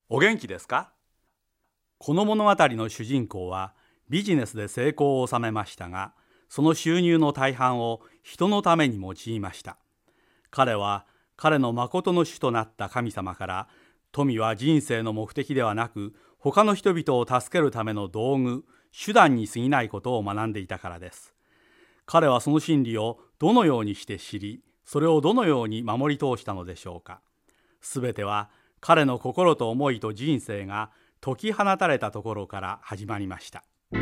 お元気ですか？この物語の主人公はビジネスで成功を収めましたが、その収入の大半を人のために用いました。彼は彼の誠の主となった神様から、富は人生の目的ではなく、他の人々を助けるための道具、手段に過ぎないことを学んでいたからです。彼はその真理をどのようにして知り、それをどのように守り通したのでしょうか。すべては彼の心と思いと人生が解き放たれたところから始まりました。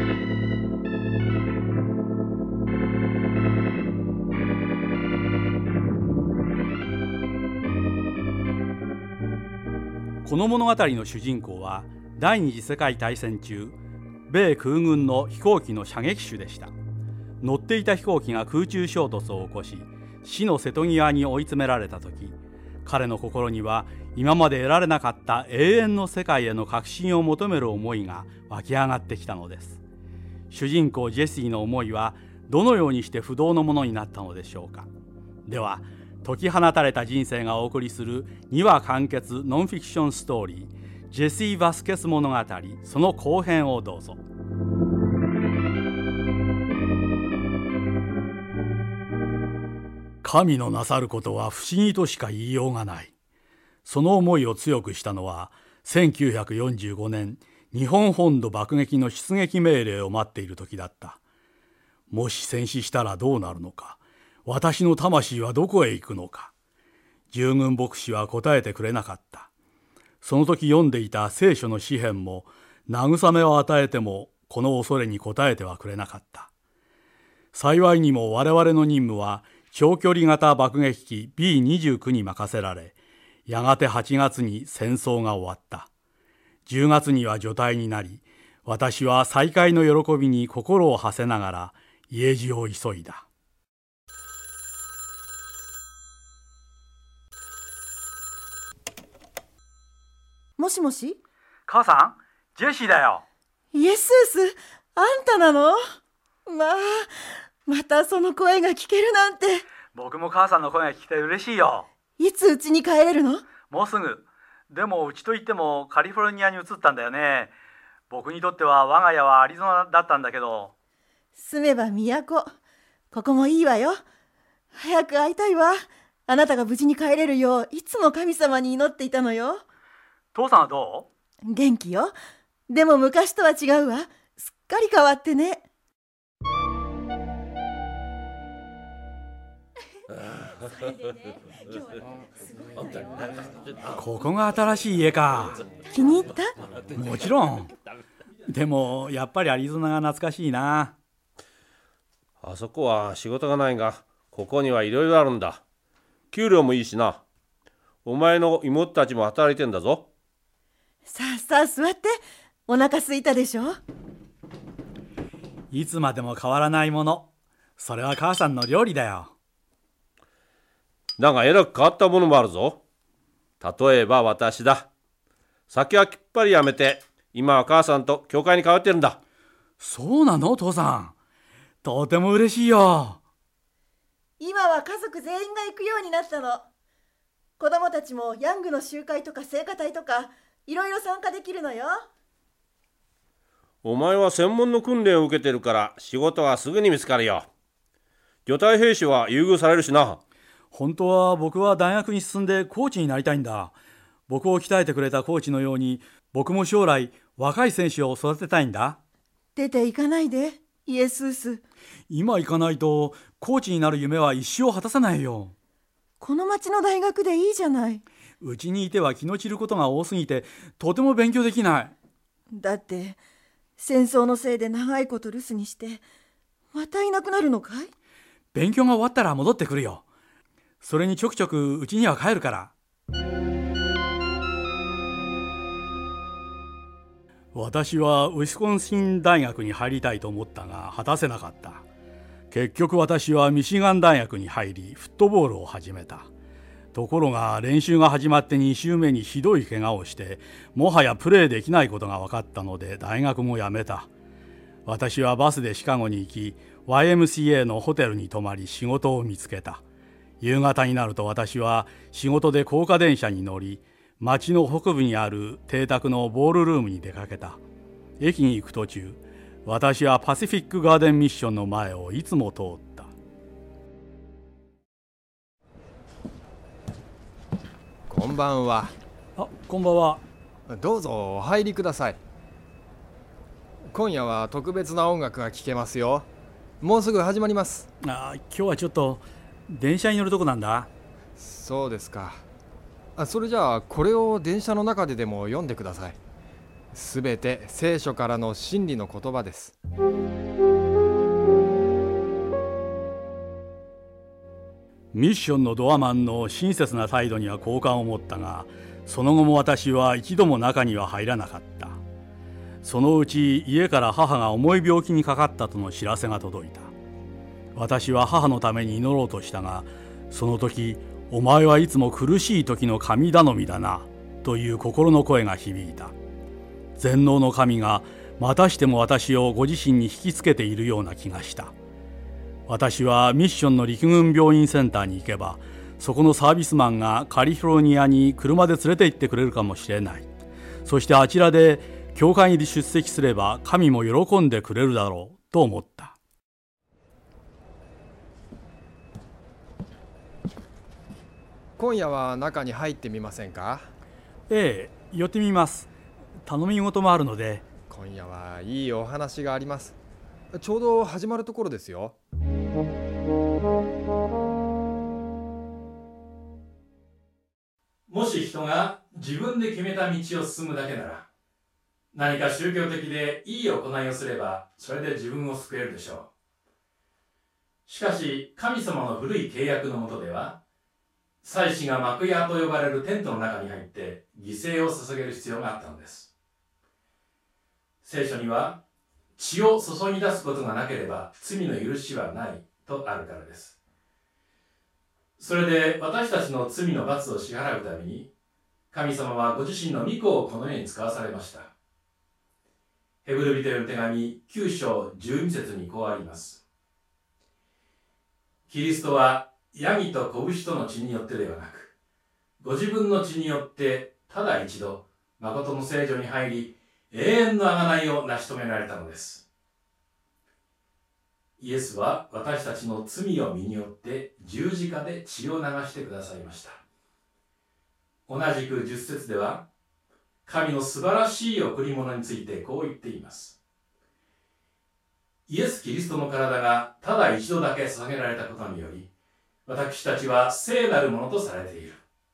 この物語の主人公は第二次世界大戦中、米空軍の飛行機の射撃手でした。乗っていた飛行機が空中衝突を起こし、死の瀬戸際に追い詰められた時、彼の心には今まで得られなかった永遠の世界への確信を求める思いが湧き上がってきたのです。主人公ジェシーの思いはどのようにして不動のものになったのでしょうか。では、解き放たれた人生がお送りする2話完結ノンフィクションストーリー、ジェシー・バスケス物語、その後編をどうぞ。神のなさることは不思議としか言いようがない。その思いを強くしたのは、1945年、日本本土爆撃の出撃命令を待っている時だった。もし戦死したらどうなるのか、私の魂はどこへ行くのか。従軍牧師は答えてくれなかった。その時読んでいた聖書の詩編も、慰めを与えてもこの恐れに応えてはくれなかった。幸いにも我々の任務は、長距離型爆撃機 B29 に任せられ、やがて8月に戦争が終わった。10月には除隊になり、私は再会の喜びに心を馳せながら家路を急いだ。 もしもし？ 母さん、ジェシーだよ。 イエスース、あんたなの？またその声が聞けるなんて。 僕も母さんの声が聞けて嬉しいよ。 いつ家に帰れるの？ もうすぐ。でもうちといってもカリフォルニアに移ったんだよね。僕にとっては我が家はアリゾナだったんだけど。 住めば都。ここもいいわよ。早く会いたいわ。あなたが無事に帰れるよういつも神様に祈っていたのよ。 父さんはどう？元気よ。でも昔とは違うわ。すっかり変わってね。 ここが新しい家か。 気に入った？ もちろん。でもやっぱりアリゾナが懐かしいな。 あそこは仕事がないが、ここにはいろいろあるんだ。給料もいいしな。お前の妹たちも働いてんだぞ。 さあさあ座って。お腹空いたでしょ？ いつまでも変わらないもの。それは母さんの料理だよ。 だがえらく変わったものもあるぞ。例えば私だ。酒はきっぱりやめて、今は母さんと教会に通ってるんだ。 そうなの、父さん。とても嬉しいよ。 今は家族全員が行くようになったの。子供たちもヤングの集会とか聖歌隊とかいろいろ参加できるのよ。 お前は専門の訓練を受けてるから仕事はすぐに見つかるよ。除隊兵士は優遇されるしな。 本当は僕は大学に進んでコーチになりたいんだ。僕を鍛えてくれたコーチのように、僕も将来若い選手を育てたいんだ。 出て行かないで、イエスース。 今行かないとコーチになる夢は一生果たせないよ。 この町の大学でいいじゃない。 うちにいては気の散ることが多すぎてとても勉強できない。 だって戦争のせいで長いこと留守にしてまたいなくなるのかい？ 勉強が終わったら戻ってくるよ。それにちょくちょくうちには帰るから。私はウィスコンシン大学に入りたいと思ったが果たせなかった。結局私はミシガン大学に入りフットボールを始めた。ところが練習が始まって2週目にひどい怪我をしてもはやプレーできないことが分かったので大学も辞めた。私はバスでシカゴに行き YMCA のホテルに泊まり仕事を見つけた。夕方になると私は仕事で高架電車に乗り町の北部にある邸宅のボールルームに出かけた。駅に行く途中、私はパシフィックガーデンミッションの前をいつも通った。 こんばんは。 こんばんは。 どうぞお入りください。今夜は特別な音楽が聴けますよ。もうすぐ始まります。 今日はちょっと電車に乗るとこなんだ。 そうですか。それじゃあこれを電車の中ででも読んでください。すべて聖書からの真理の言葉です。 ミッションのドアマンの親切な態度には好感を持ったが、その後も私は一度も中には入らなかった。そのうち家から母が重い病気にかかったとの知らせが届いた。私は母のために祈ろうとしたが、その時、お前はいつも苦しい時の神頼みだなという心の声が響いた。全能の神がまたしても私をご自身に引きつけているような気がした。私はミッションの陸軍病院センターに行けば、そこのサービスマンがカリフォルニアに車で連れて行ってくれるかもしれない。そしてあちらで教会に出席すれば神も喜んでくれるだろうと思った。 今夜は中に入ってみませんか？ ええ、寄ってみます。頼み事もあるので。 今夜はいいお話があります。ちょうど始まるところですよ。 もし人が自分で決めた道を進むだけなら、何か宗教的でいい行いをすればそれで自分を救えるでしょう。しかし神様の古い契約の下では、祭司が幕屋と呼ばれるテントの中に入って犠牲を捧げる必要があったのです。聖書には、血を注ぎ出すことがなければ罪の許しはないとあるからです。それで私たちの罪の罰を支払うために、神様はご自身の御子をこの世に使わされました。ヘブル人への手紙9章12節にこうあります。キリストはヤギと子牛との血によってではなく、ご自分の血によってただ一度、誠の聖所に入り、永遠の贖いを成し遂げられたのです。イエスは私たちの罪を身によって十字架で血を流してくださいました。同じく10節では、神の素晴らしい贈り物についてこう言っています。イエス・キリストの体がただ一度だけ捧げられたことにより、私たちは聖なるものとされている。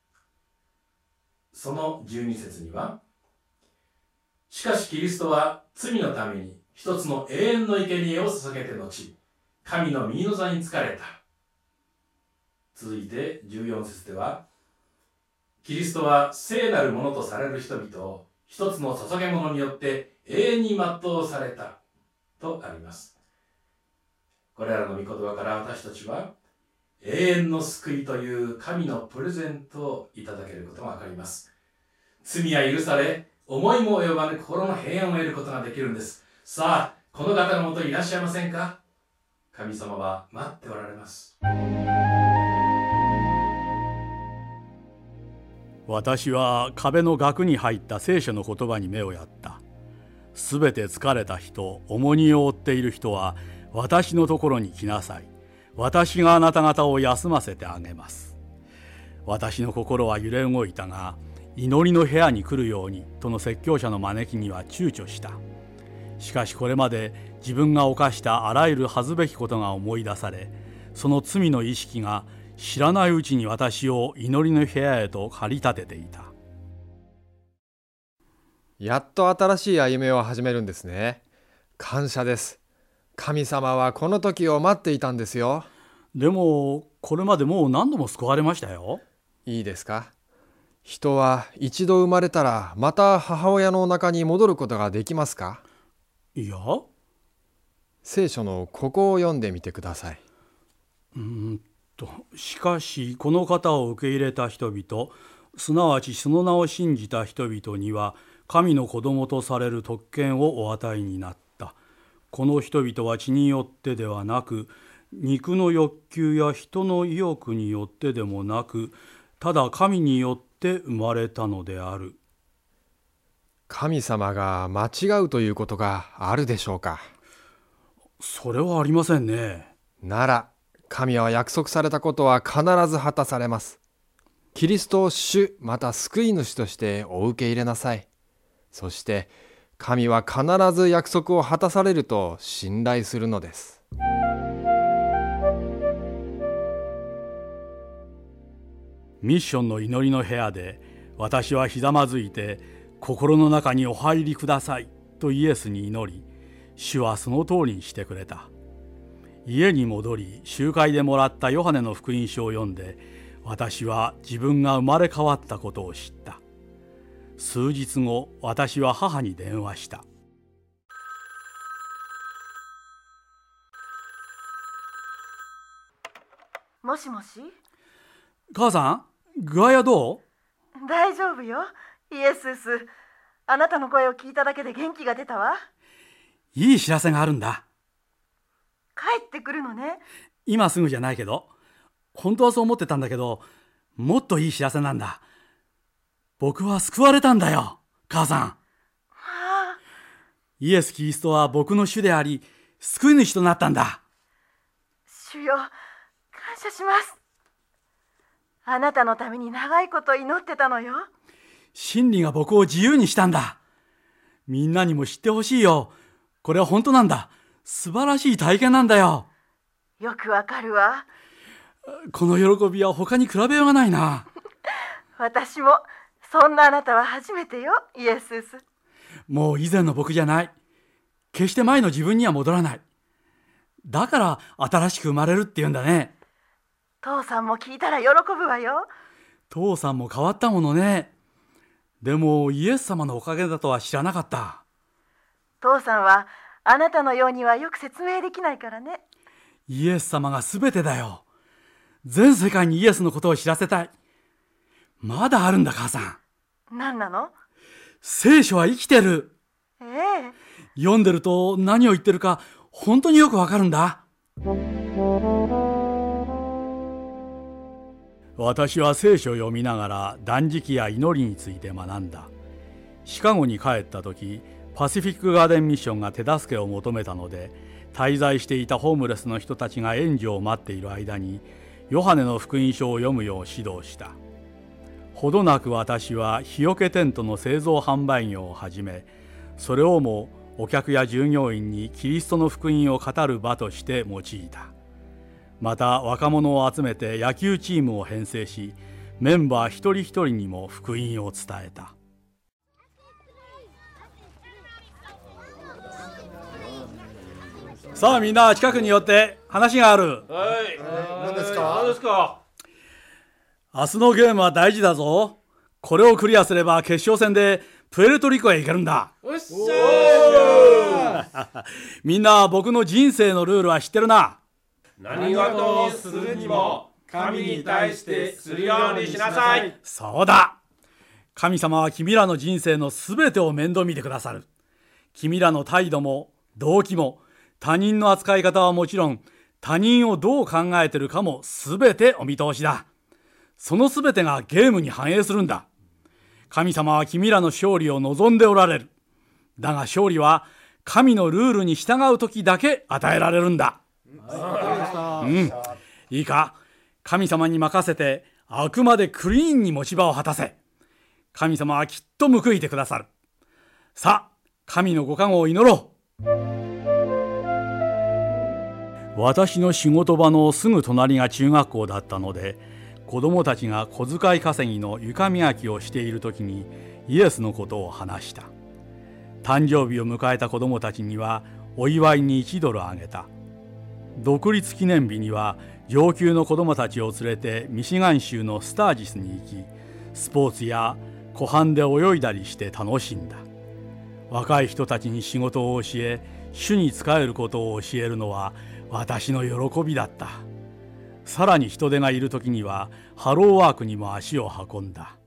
その12節には、しかしキリストは罪のために一つの永遠の生贄を捧げて後、神の右の座に就かれた。続いて14節では、キリストは聖なるものとされる人々を一つの捧げ物によって永遠に全うされたとあります。これらの御言葉から私たちは永遠の救いという神のプレゼントをいただけることがわかります。罪は許され、思いも及ばぬ心の平安を得ることができるんです。さあ、この方のもとにいらっしゃいませんか？神様は待っておられます。 私は壁の額に入った聖書の言葉に目をやった。すべて疲れた人、重荷を負っている人は私のところに来なさい。私があなた方を休ませてあげます。私の心は揺れ動いたが、祈りの部屋に来るようにとの説教者の招きには躊躇した。しかしこれまで自分が犯したあらゆる恥ずべきことが思い出され、その罪の意識が知らないうちに私を祈りの部屋へと駆り立てていた。 やっと新しい歩みを始めるんですね。感謝です。神様はこの時を待っていたんですよ。 でもこれまでもう何度も救われましたよ。 いいですか？人は一度生まれたらまた母親のお腹に戻ることができますか？ いや、 聖書のここを読んでみてください。 しかしこの方を受け入れた人々、すなわちその名を信じた人々には神の子供とされる特権をお与えになった。この人々は血によってではなく、肉の欲求や人の意欲によってでもなく、ただ神によっって生まれたのである。 神様が間違うということがあるでしょうか。 それはありませんね。 なら神は約束されたことは必ず果たされます。キリストを主また救い主としてお受け入れなさい。そして神は必ず約束を果たされると信頼するのです。 ミッションの祈りの部屋で私はひざまずいて、心の中にお入りくださいとイエスに祈り、主はその通りにしてくれた。家に戻り、集会でもらったヨハネの福音書を読んで、私は自分が生まれ変わったことを知った。数日後、私は母に電話した。 もしもし。 母さん、具合はどう？ 大丈夫よ、イエスス。あなたの声を聞いただけで元気が出たわ。 いい知らせがあるんだ。 帰ってくるのね。 今すぐじゃないけど、本当はそう思ってたんだけど、もっといい知らせなんだ。僕は救われたんだよ、母さん。 はあ、 イエス・キリストは僕の主であり、救い主となったんだ。 主よ、感謝します。あなたのために長いこと祈ってたのよ。 真理が僕を自由にしたんだ。みんなにも知ってほしいよ。これは本当なんだ。素晴らしい体験なんだよ。 よくわかるわ。 この喜びは他に比べようがないな。 私もそんなあなたは初めてよ、イエスス。 もう以前の僕じゃない。決して前の自分には戻らない。だから新しく生まれるって言うんだね。 父さんも聞いたら喜ぶわよ。 父さんも変わったものね。でもイエス様のおかげだとは知らなかった。 父さんはあなたのようにはよく説明できないからね。 イエス様が全てだよ。全世界にイエスのことを知らせたい。まだあるんだ、母さん。 何なの？ 聖書は生きてる。 ええ。 読んでると何を言ってるか本当によくわかるんだ。私は聖書を読みながら断食や祈りについて学んだ。シカゴに帰った時、パシフィックガーデンミッションが手助けを求めたので、滞在していたホームレスの人たちが援助を待っている間にヨハネの福音書を読むよう指導した。ほどなく私は日よけテントの製造販売業を始め、それをもお客や従業員にキリストの福音を語る場として用いた。また若者を集めて野球チームを編成し、メンバー一人一人にも福音を伝えた。さあみんな近くに寄って話がある。 はい。 何ですか？ 何ですか？ 明日のゲームは大事だぞ。これをクリアすれば決勝戦でプエルトリコへ行けるんだ。 おっしゃー。 みんな僕の人生のルールは知ってるな。 何事をするにも神に対してするようにしなさい。 そうだ。神様は君らの人生のすべてを面倒見てくださる。君らの態度も動機も他人の扱い方はもちろん、他人をどう考えているかもすべてお見通しだ。そのすべてがゲームに反映するんだ。神様は君らの勝利を望んでおられる。だが勝利は神のルールに従うときだけ与えられるんだ。いいか、神様に任せてあくまでクリーンに持ち場を果たせ。神様はきっと報いてくださる。さあ、神のご加護を祈ろう。私の仕事場のすぐ隣が中学校だったので、子供たちが小遣い稼ぎの床磨きをしている時にイエスのことを話した。誕生日を迎えた子供たちにはお祝いに$1あげた。独立記念日には上級の子供たちを連れてミシガン州のスタージスに行き、スポーツや湖畔で泳いだりして楽しんだ。若い人たちに仕事を教え、主に仕えることを教えるのは私の喜びだった。さらに人手がいる時にはハローワークにも足を運んだ。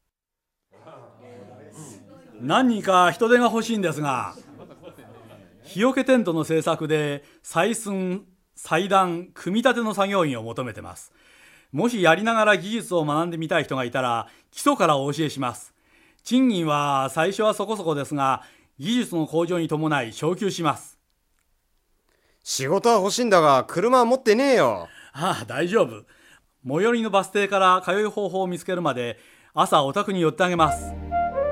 何人か人手が欲しいんですが、日よけテントの製作で採寸、裁断、組み立ての作業員を求めてます。 もしやりながら技術を学んでみたい人がいたら基礎からお教えします。賃金は最初はそこそこですが、技術の向上に伴い昇給します。 仕事は欲しいんだが車は持ってねえよ。 ああ、大丈夫。最寄りのバス停から通う方法を見つけるまで朝お宅に寄ってあげます。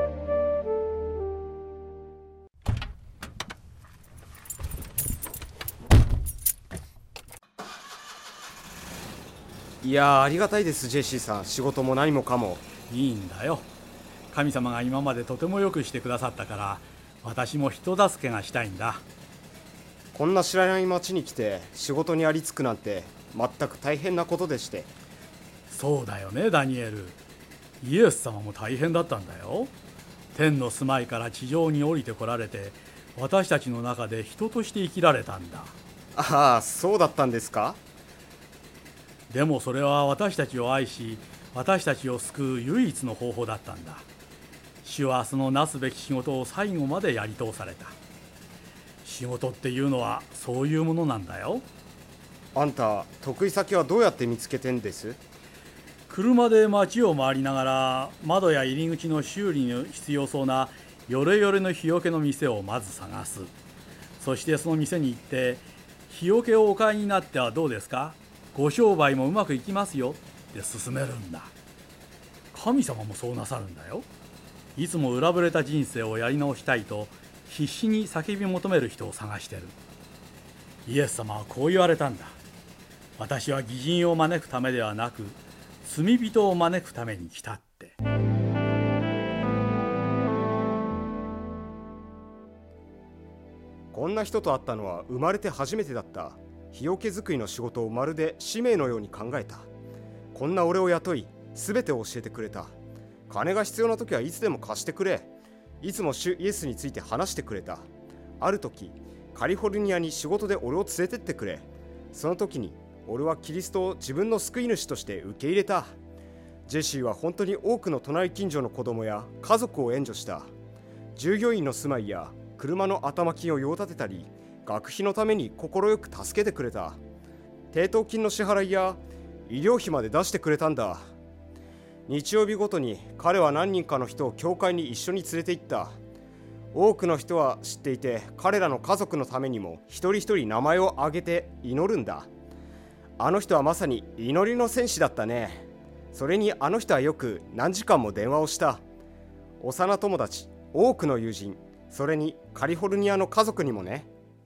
いやありがたいです、ジェシーさん。仕事も何もかも。 いいんだよ。神様が今までとてもよくしてくださったから、私も人助けがしたいんだ。 こんな知らない町に来て仕事にありつくなんて全く大変なことでして。 そうだよね、ダニエル。イエス様も大変だったんだよ。天の住まいから地上に降りてこられて、私たちの中で人として生きられたんだ。 ああ、そうだったんですか。 でもそれは私たちを愛し、私たちを救う唯一の方法だったんだ。主はそのなすべき仕事を最後までやり通された。仕事っていうのはそういうものなんだよ。 あんた、得意先はどうやって見つけてんです？ 車で街を回りながら、窓や入り口の修理に必要そうなヨレヨレの日よけの店をまず探す。そしてその店に行って、日よけをお買いになってはどうですか、ご商売もうまくいきますよって勧めるんだ。神様もそうなさるんだよ。いつも裏ぶれた人生をやり直したいと必死に叫び求める人を探してる。イエス様はこう言われたんだ。私は義人を招くためではなく、罪人を招くために来たって。 こんな人と会ったのは生まれて初めてだった。日よけ作りの仕事をまるで使命のように考えた。こんな俺を雇い、全てを教えてくれた。金が必要な時はいつでも貸してくれ。いつも主イエスについて話してくれた。ある時、カリフォルニアに仕事で俺を連れてってくれ。その時に俺はキリストを自分の救い主として受け入れた。ジェシーは本当に多くの隣近所の子供や家族を援助した。従業員の住まいや車の頭金を用立てたり、学費のために快く助けてくれた。抵当金の支払いや医療費まで出してくれたんだ。日曜日ごとに彼は何人かの人を教会に一緒に連れて行った。多くの人は知っていて、彼らの家族のためにも一人一人名前を挙げて祈るんだ。あの人はまさに祈りの戦士だったね。それにあの人はよく何時間も電話をした。幼友達、多くの友人、それにカリフォルニアの家族にもね。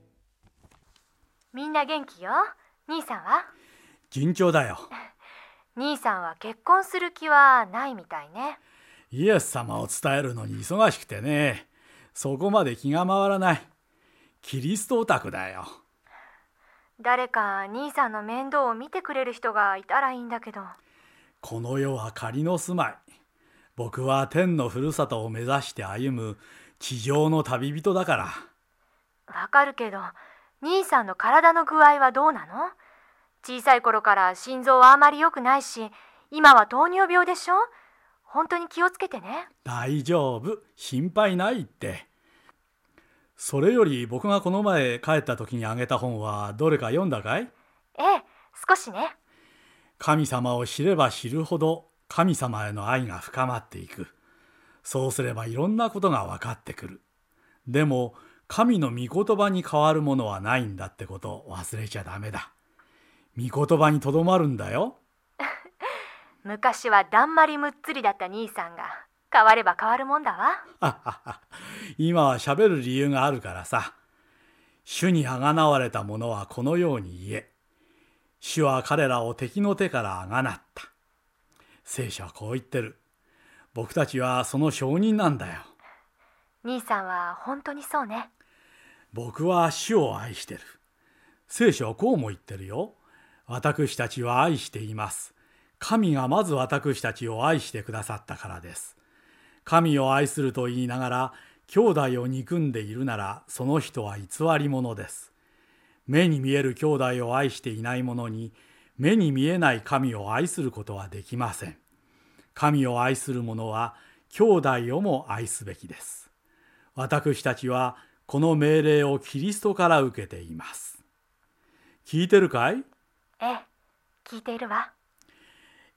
みんな元気よ。兄さんは？ 順調だよ。 兄さんは結婚する気はないみたいね。 イエス様を伝えるのに忙しくてね、そこまで気が回らない。キリストオタクだよ。 誰か兄さんの面倒を見てくれる人がいたらいいんだけど。 この世は仮の住まい。僕は天のふるさとを目指して歩む地上の旅人だから。 わかるけど、兄さんの体の具合はどうなの？小さい頃から心臓はあまり良くないし、今は糖尿病でしょ？本当に気をつけてね。 大丈夫、心配ないって。それより僕がこの前帰った時にあげた本はどれか読んだかい？ ええ、少しね。 神様を知れば知るほど神様への愛が深まっていく。そうすればいろんなことが分かってくる。でも神の御言葉に変わるものはないんだってことを忘れちゃダメだ。御言葉にとどまるんだよ。 昔はだんまりむっつりだった兄さんが変われば変わるもんだわ。 今は喋る理由があるからさ。主にあがなわれた者はこのように言え。主は彼らを敵の手からあがなった。聖書はこう言ってる。僕たちはその証人なんだよ。 兄さんは本当にそうね。 僕は主を愛してる。聖書はこうも言ってるよ。私たちは愛しています。神がまず私たちを愛してくださったからです。神を愛すると言いながら兄弟を憎んでいるなら、その人は偽り者です。目に見える兄弟を愛していない者に、目に見えない神を愛することはできません。神を愛する者は兄弟をも愛すべきです。私たちはこの命令をキリストから受けています。聞いてるかい？ ええ、聞いているわ。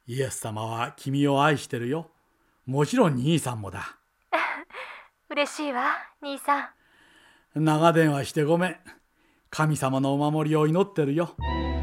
イエス様は君を愛してるよ。もちろん兄さんもだ。 嬉しいわ、兄さん。 長電話してごめん。神様のお守りを祈ってるよ。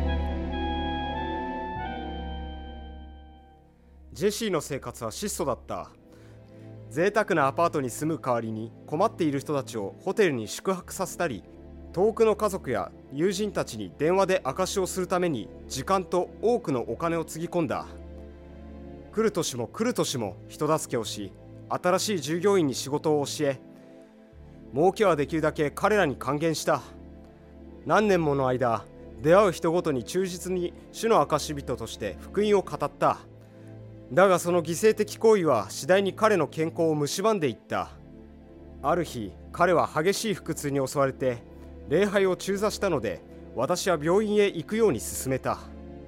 ジェシーの生活は質素だった。贅沢なアパートに住む代わりに困っている人たちをホテルに宿泊させたり、遠くの家族や友人たちに電話で証しをするために時間と多くのお金をつぎ込んだ。来る年も来る年も人助けをし、新しい従業員に仕事を教え、儲けはできるだけ彼らに還元した。何年もの間、出会う人ごとに忠実に主の証人として福音を語った。だがその犠牲的行為は次第に彼の健康を蝕んでいった。ある日、彼は激しい腹痛に襲われて礼拝を中座したので、私は病院へ行くように勧めた。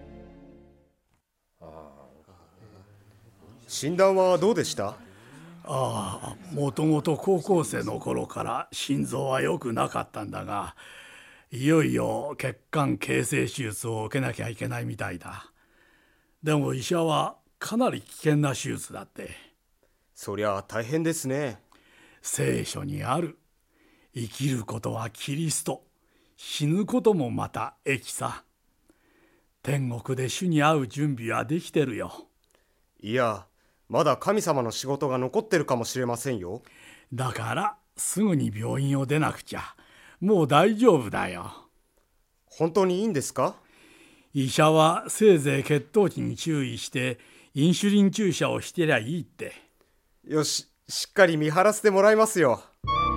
診断はどうでした？ もともと高校生の頃から心臓は良くなかったんだが、いよいよ血管形成手術を受けなきゃいけないみたいだ。でも医者はかなり危険な手術だって。 そりゃ大変ですね。 聖書にある。生きることはキリスト、死ぬこともまた益さ。天国で主に会う準備はできてるよ。 いや、まだ神様の仕事が残ってるかもしれませんよ。 だからすぐに病院を出なくちゃ。もう大丈夫だよ。 本当にいいんですか？ 医者はせいぜい血糖値に注意してインシュリン注射をしてりゃいいって。 よし、しっかり見張らせてもらいますよ。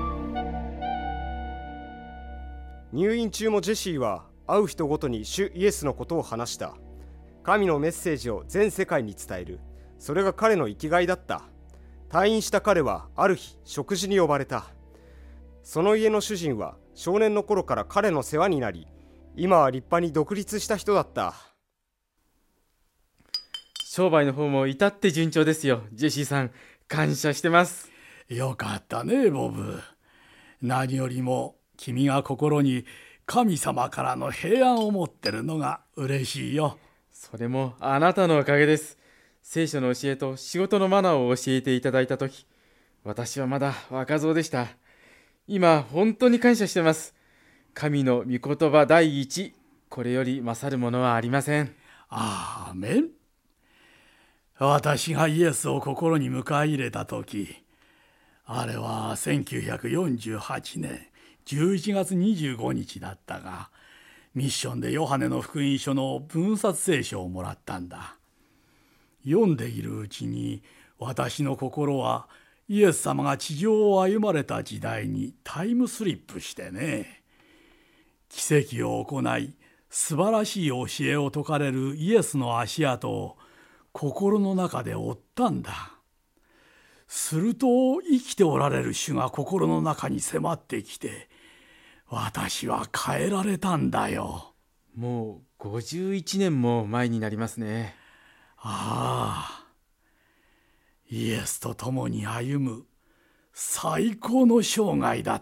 入院中もジェシーは会う人ごとに主イエスのことを話した。神のメッセージを全世界に伝える。それが彼の生きがいだった。退院した彼はある日食事に呼ばれた。その家の主人は少年の頃から彼の世話になり、今は立派に独立した人だった。 商売の方も至って順調ですよ、ジェシーさん。感謝してます。 よかったね、ボブ。何よりも君が心に神様からの平安を持ってるのが嬉しいよ。 それもあなたのおかげです。聖書の教えと仕事のマナーを教えていただいたとき、私はまだ若造でした。今本当に感謝してます。神の御言葉第一、これより勝るものはありません。 アーメン。私がイエスを心に迎え入れたとき、あれは1948年11月25日だったが、ミッションでヨハネの福音書の分冊聖書をもらったんだ。読んでいるうちに私の心はイエス様が地上を歩まれた時代にタイムスリップしてね。奇跡を行い素晴らしい教えを説かれるイエスの足跡を心の中で追ったんだ。すると生きておられる主が心の中に迫ってきて、私は変えられたんだよ。 もう51年も前になりますね。 ああ、イエスと共に歩む最高の生涯だった。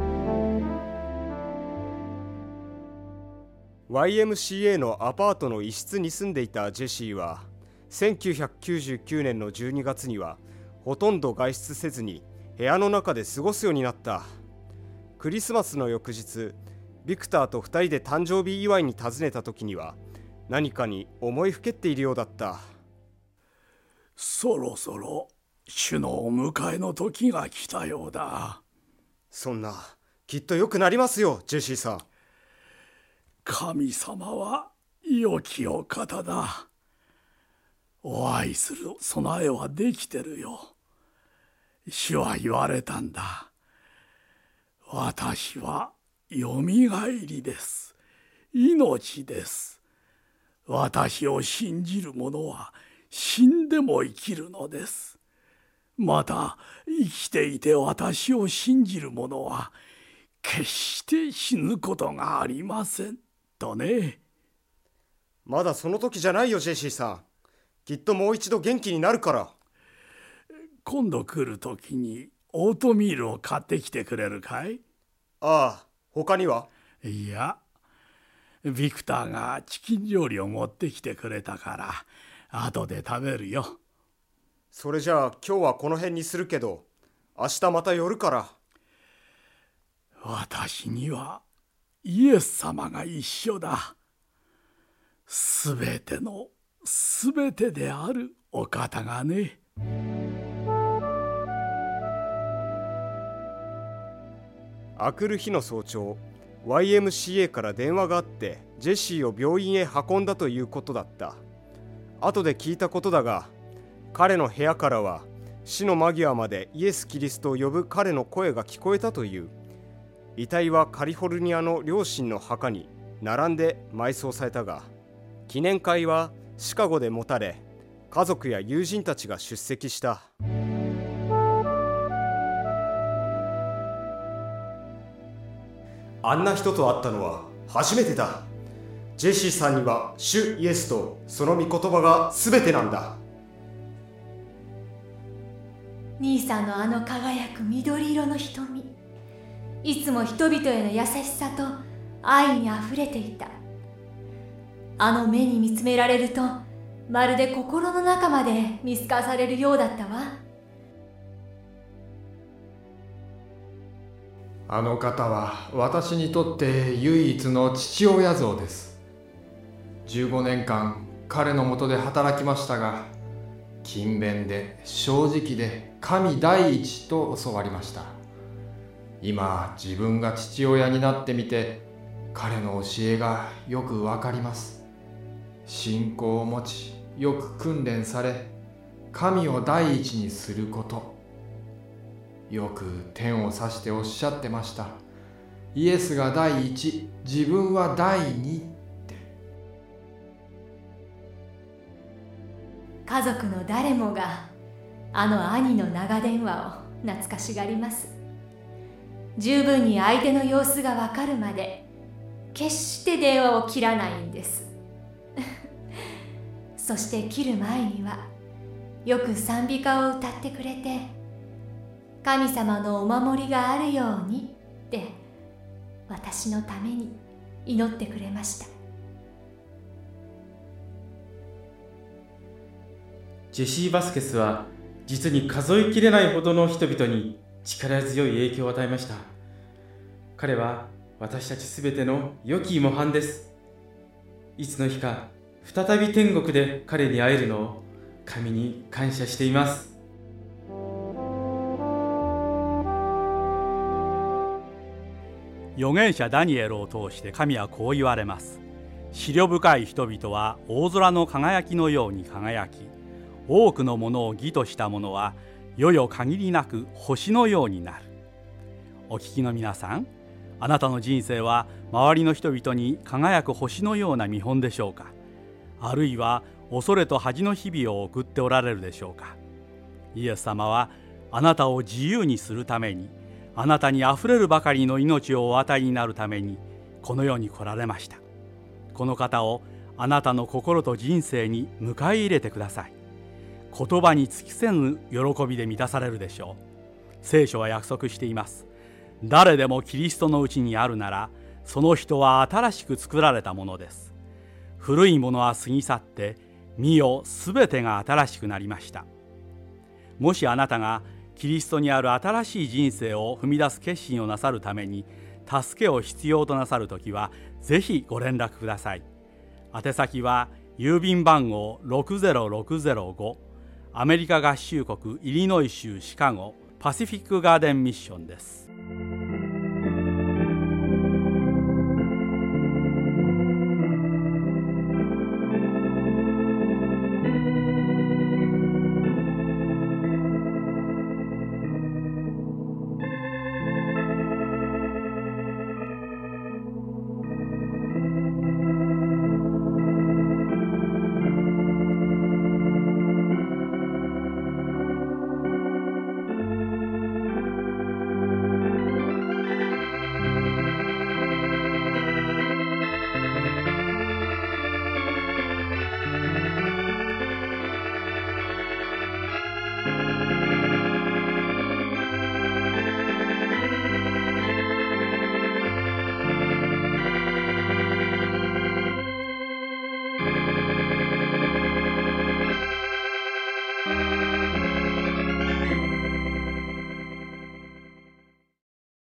YMCA のアパートの一室に住んでいたジェシーは、1999年の12月にはほとんど外出せずに部屋の中で過ごすようになった。クリスマスの翌日、ビクターと2人で誕生日祝いに訪ねた時には何かに思いふけっているようだった。 そろそろ主のお迎えの時が来たようだ。 そんな、きっと良くなりますよ、ジェシーさん。 神様は良きお方だ。お愛する備えはできてるよ。主は言われたんだ。私はよみがえりです。命です。私を信じる者は死んでも生きるのです。また生きていて私を信じる者は決して死ぬことがありませんとね。 まだその時じゃないよ、ジェシーさん。きっともう一度元気になるから。 今度来る時にオートミールを買ってきてくれるかい？ ああ、他には？ いや、ビクターがチキン料理を持ってきてくれたから、 後で食べるよ。 それじゃあ今日はこの辺にするけど、明日また寄るから。 私にはイエス様が一緒だ。すべてのすべてであるお方がね。 あくる日の早朝、YMCA から電話があってジェシーを病院へ運んだということだった。後で聞いたことだが、彼の部屋からは死の間際までイエス・キリストを呼ぶ彼の声が聞こえたという。遺体はカリフォルニアの両親の墓に並んで埋葬されたが、記念会はシカゴで持たれ、家族や友人たちが出席した。あんな人と会ったのは初めてだ。ジェシーさんには主イエスとその御言葉が全てなんだ。 兄さんのあの輝く緑色の瞳、いつも人々への優しさと愛にあふれていた。あの目に見つめられると、まるで心の中まで見透かされるようだったわ。 あの方は私にとって唯一の父親像です。15年間彼のもとで働きましたが、勤勉で正直で神第一と教わりました。今自分が父親になってみて、彼の教えがよくわかります。信仰を持ち、よく訓練され、神を第一にすること。よく天を指しておっしゃってました。イエスが第一、自分は第二って。 家族の誰もがあの兄の長電話を懐かしがります。十分に相手の様子がわかるまで決して電話を切らないんですそして切る前にはよく賛美歌を歌ってくれて、神様のお守りがあるようにって私のために祈ってくれました。 ジェシー・バスケスは実に数えきれないほどの人々に力強い影響を与えました。彼は私たちすべての良き模範です。いつの日か再び天国で彼に会えるのを神に感謝しています。 預言者ダニエルを通して神はこう言われます。思慮深い人々は大空の輝きのように輝き、多くのものを義とした者はよよ限りなく星のようになる。お聞きの皆さん、あなたの人生は周りの人々に輝く星のような見本でしょうか。あるいは恐れと恥の日々を送っておられるでしょうか。イエス様はあなたを自由にするために、あなたにあふれるばかりの命をお与えになるためにこの世に来られました。この方をあなたの心と人生に迎え入れてください。言葉に尽きせぬ喜びで満たされるでしょう。聖書は約束しています。誰でもキリストのうちにあるなら、その人は新しく作られたものです。古いものは過ぎ去って、見よ、すべてが新しくなりました。もしあなたがキリストにある新しい人生を踏み出す決心をなさるために助けを必要となさるときは、ぜひご連絡ください。宛先は郵便番号 60605、アメリカ合衆国イリノイ州シカゴパシフィックガーデンミッションです。